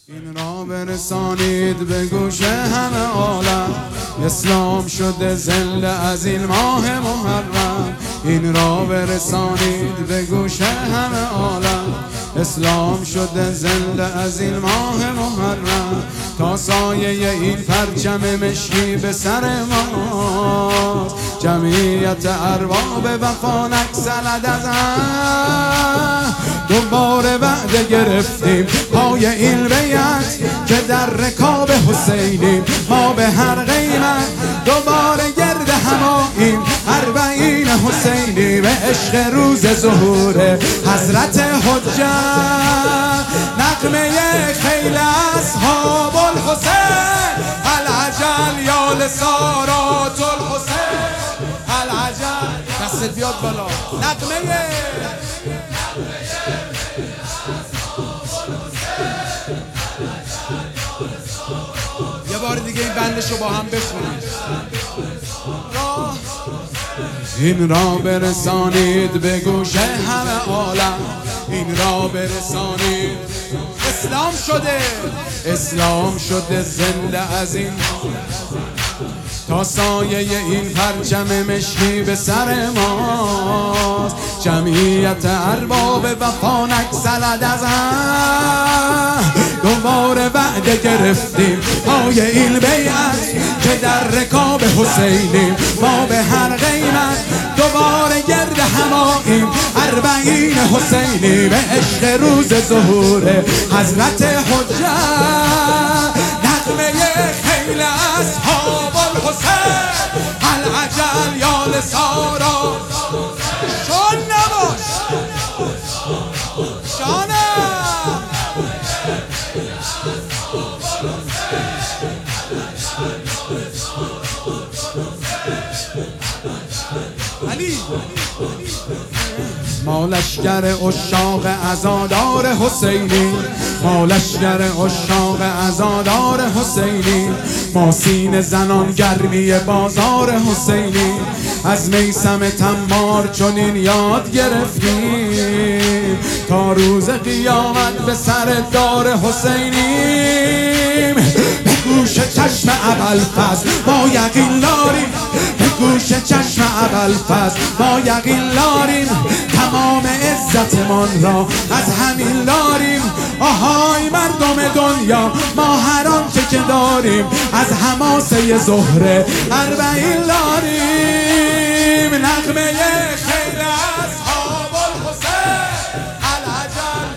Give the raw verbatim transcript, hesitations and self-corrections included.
این را برسانید به گوش همه عالم، اسلام شده زنده از این ماه محرم. این را برسانید به گوش همه عالم، اسلام شده زنده از این ماه محرم. تا سایه این پرچم مشکی به سر ماست، جمعیت ارباب وفا نگسلد از هم. دوباره وعده گرفتیم پای این بیعت که در رکاب حسینیم ما به هر قیمت. دوباره گرد هماییم اربعین حسینی به عشق روز ظهور حضرت حجت. نغمه خیل اصحاب الحسین العجل یا لسارات الحسین العجل. دست بیاد بالا. نغمه یه بار دیگه این بندشو با هم بخونید. این را برسانید به گوش همه عالم، این را برسانید. اسلام شده اسلام شده زنده از این، تا سایه این پرچم مشکی به سر ماست. جمعیت ارباب وفا نگسلد از هم. دوباره وعده گرفتیم پای این بیعت که در رکاب حسینیم ما به هر قیمت. دوباره گرد هماییم اربعین حسینی به عشق روز ظهور حضرت حجت. نغمه خیل اصحاب الحسین العجل یا لسارا. شان نباش شانم. علی ما لشگر عشاق عزادار حسینی، ما لشگر عشاق عزادار حسینی. ما سینه زنان گرمی بازار حسینی، از میثم تمار چنین یاد گرفتیم تا روز قیامت به سر دار حسینیم. به گوش چشم ابوالفضل ما یقین داریم، به گوش چشم ابوالفضل ما یقین داریم. تمام عزتمان را از همین داریم. آهای مردم دنیا ما هر آنچه که داریم از حماسه زهره اربعین داریم. نغمه خیل اصحاب الحسین العجل.